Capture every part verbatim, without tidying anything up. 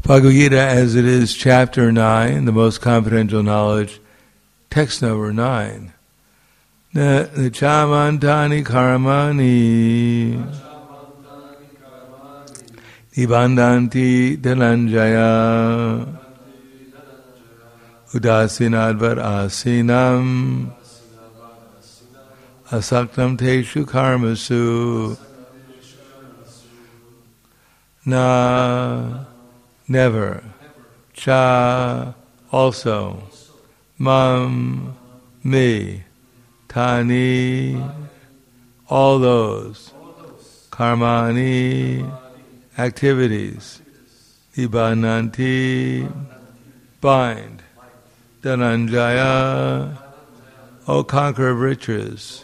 Bhagavad Gita, as it is, chapter nine, the most confidential knowledge, text number nine. Na chamantani karamani nibandanti dhananjaya udasinadvar asinam asaktam teshu karmasu na never cha also mam me tani all those karmani activities nibananti bind dhananjaya O conqueror of riches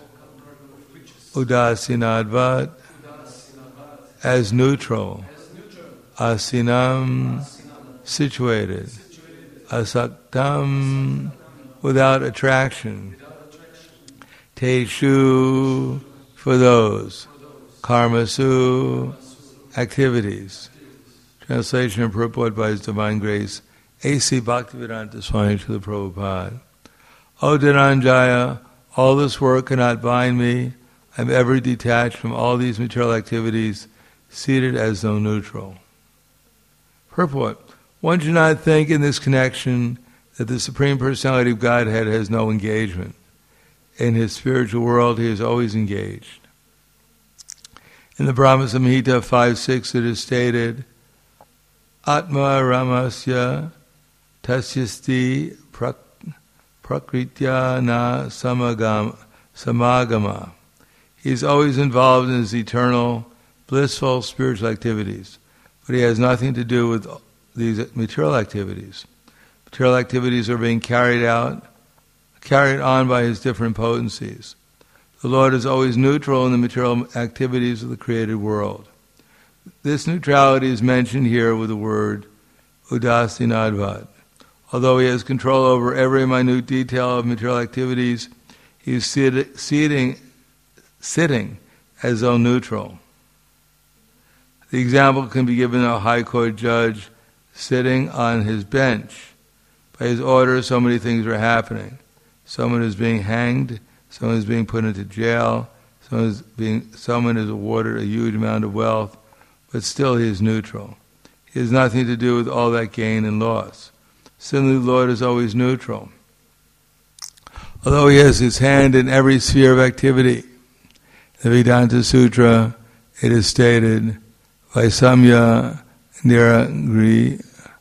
udasinadvat as neutral asinam situated asaktam without attraction teshu for those karmasu activities. Translation and purport by His Divine Grace A C Bhaktivedanta Swami Srila Prabhupada. O Dhananjaya, all this work cannot bind me. I am ever detached from all these material activities, seated as though neutral. Purport. One should not think in this connection that the Supreme Personality of Godhead has no engagement. In His spiritual world, He is always engaged. In the Brahma Samhita five six it is stated, Atma Ramasya Tasyasti Prakritya na samagama, samagama. He is always involved in His eternal, blissful spiritual activities. But He has nothing to do with these material activities. Material activities are being carried out, carried on by His different potencies. The Lord is always neutral in the material activities of the created world. This neutrality is mentioned here with the word udasinadvat. Although He has control over every minute detail of material activities, He is sit- sitting, sitting as though neutral. The example can be given of a high court judge sitting on his bench. By his order, so many things are happening. Someone is being hanged, someone is being put into jail, someone is being, someone is awarded a huge amount of wealth, but still he is neutral. He has nothing to do with all that gain and loss. Similarly, the Lord is always neutral. Although He has His hand in every sphere of activity, in the Vedanta Sutra it is stated, Vaisamya niragrinye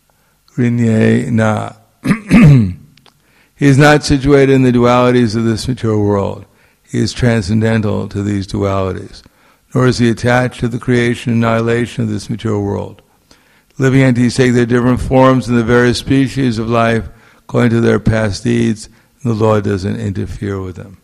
na. He is not situated in the dualities of this material world. He is transcendental to these dualities. Nor is He attached to the creation and annihilation of this material world. Living entities take their different forms in the various species of life according to their past deeds, and the Lord doesn't interfere with them.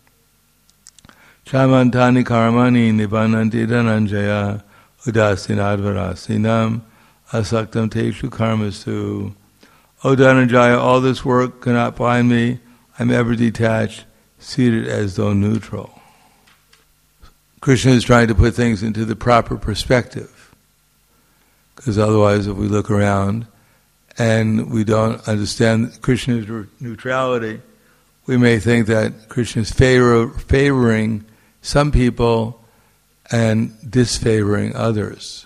Chamantani karamani nibananti dhananjaya udasinadvarasinam asaktam teshu karmasu. O Dhananjaya, all this work cannot bind me. I am ever detached, seated as though neutral. Krishna is trying to put things into the proper perspective. Because otherwise, if we look around and we don't understand Krishna's neutrality, we may think that Krishna is favor, favoring some people and disfavoring others.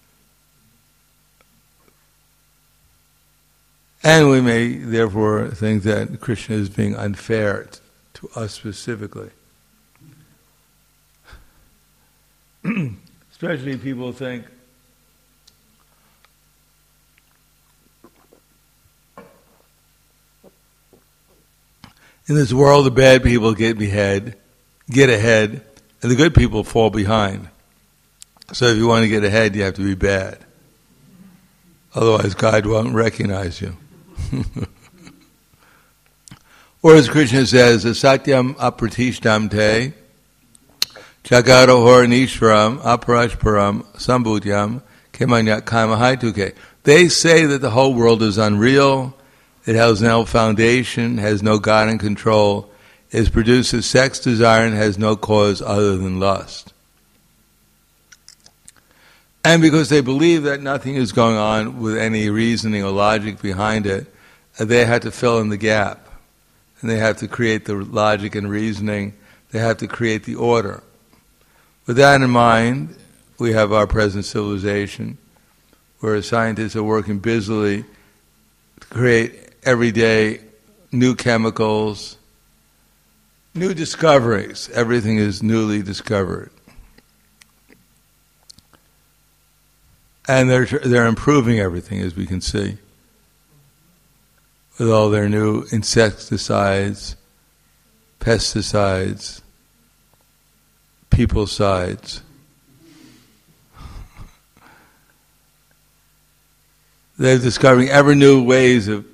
And we may therefore think that Krishna is being unfair to us specifically. Especially people think in this world the bad people get ahead, get ahead, and the good people fall behind. So if you want to get ahead, you have to be bad. Otherwise God won't recognize you. Or as Krishna says, Satyam apratishtam te jagaro horanishvaram aparashparam sambhutyam kemanya kamahaituke. They say that the whole world is unreal, it has no foundation, has no God in control, it produces sex desire and has no cause other than lust. And because they believe that nothing is going on with any reasoning or logic behind it, they have to fill in the gap. And they have to create the logic and reasoning. They have to create the order. With that in mind, we have our present civilization, where scientists are working busily to create every day new chemicals, new discoveries. Everything is newly discovered. And they're they're improving everything, as we can see, with all their new insecticides, pesticides, peoplecides. They're discovering ever new ways of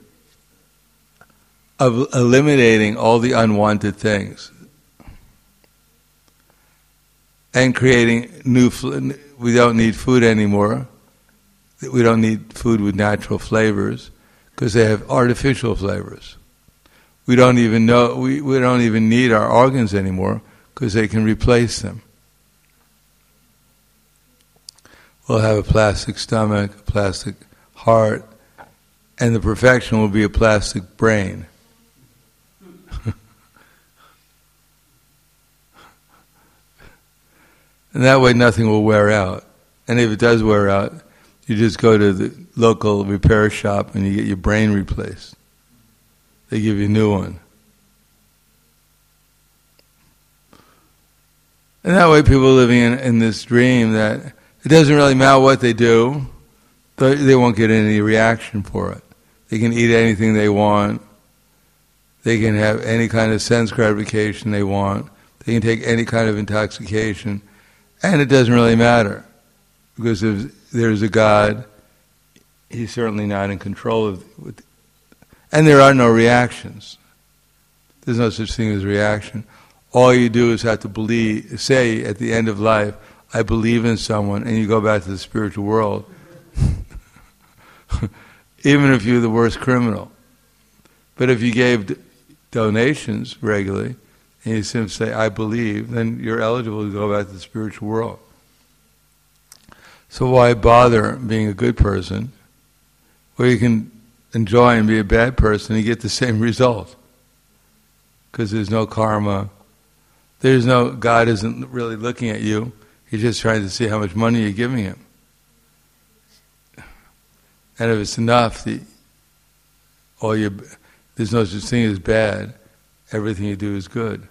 of eliminating all the unwanted things and creating new. We don't need food anymore. We don't need food with natural flavors because they have artificial flavors. We don't even know. We, we don't even need our organs anymore because they can replace them. We'll have a plastic stomach, a plastic heart, and the perfection will be a plastic brain. And that way nothing will wear out. And if it does wear out, you just go to the local repair shop and you get your brain replaced. They give you a new one. And that way people are living in, in this dream that it doesn't really matter what they do, they won't get any reaction for it. They can eat anything they want. They can have any kind of sense gratification they want. They can take any kind of intoxication. And it doesn't really matter. Because if there's a God, He's certainly not in control of it. And there are no reactions. There's no such thing as reaction. All you do is have to believe, say at the end of life, I believe in someone, and you go back to the spiritual world. Even if you're the worst criminal. But if you gave d- donations regularly, and you simply say, I believe, then you're eligible to go back to the spiritual world. So why bother being a good person, where you can enjoy and be a bad person and you get the same result? Because there's no karma. There's no, God isn't really looking at you. He's just trying to see how much money you're giving Him. And if it's enough, the, all your, there's no such thing as bad. Everything you do is good.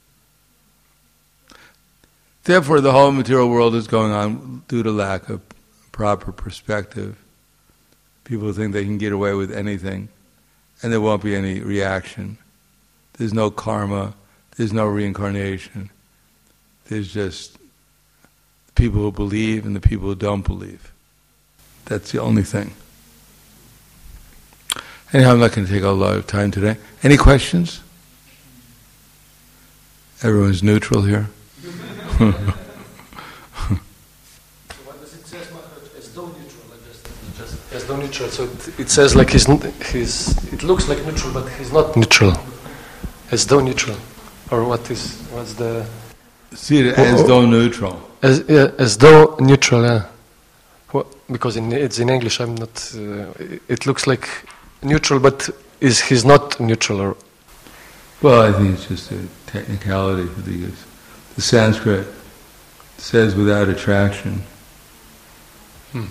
Therefore, the whole material world is going on due to lack of proper perspective. People think they can get away with anything, and there won't be any reaction. There's no karma. There's no reincarnation. There's just people who believe and the people who don't believe. That's the only thing. Anyhow, I'm not going to take a lot of time today. Any questions? Everyone's neutral here. So what does it say, as though neutral? Like just, just as though neutral. So it, it says like he's he's. It looks like neutral, but he's not neutral. As though neutral, or what is what's the? See it as oh, though neutral. As yeah, as though neutral. Yeah. Well, because in, it's in English. I'm not. Uh, it looks like neutral, but is he's not neutral or? Well, I think it's just a technicality for the use. The Sanskrit says without attraction hmm.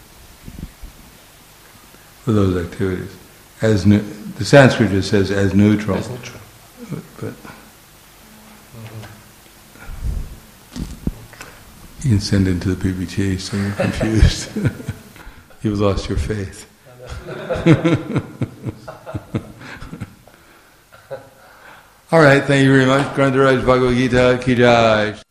for those activities. As ne- the Sanskrit just says as neutral. As neutral. But, but you can send it to the P B T, so you're confused. You've lost your faith. All right, thank you very much. Grantaraj Bhagavad Gita Ki Jai.